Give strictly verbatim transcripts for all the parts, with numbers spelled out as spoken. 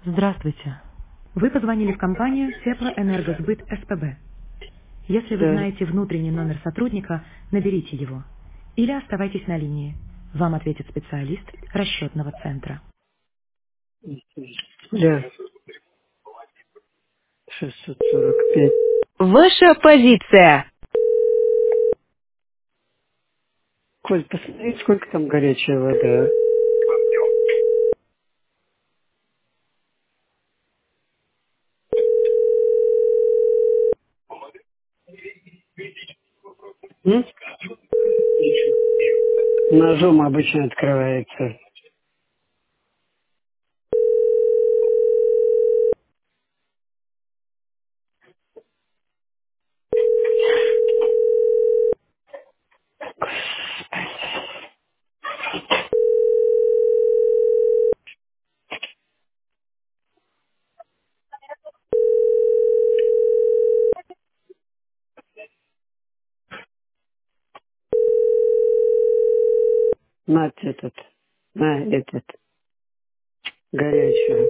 Здравствуйте. Вы позвонили в компанию Теплоэнергосбыт СПБ. Если вы Да. знаете внутренний номер сотрудника, наберите его. Или оставайтесь на линии. Вам ответит специалист расчетного центра. Да. шестьсот сорок пять. Ваша позиция. Коль, посмотри, сколько там горячая вода. М? Ножом обычно открывается. На этот, на этот, горячую.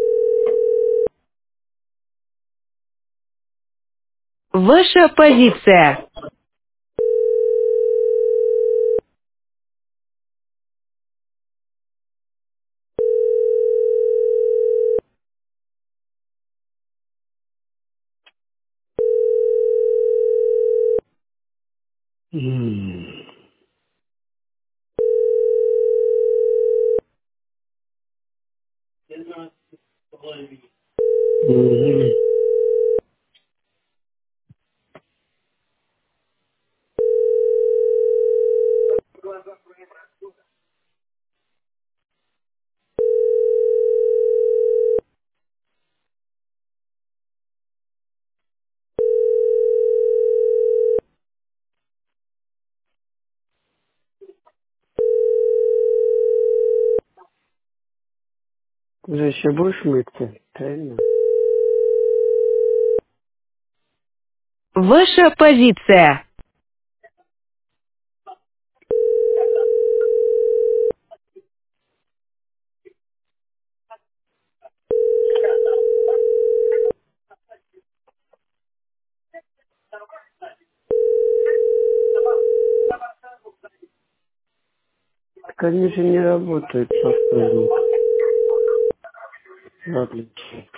Ваша позиция. М. Мгм. Уже еще будешь мыться? Правильно? Ваша позиция. Так они же не работают по вторник. Ладно.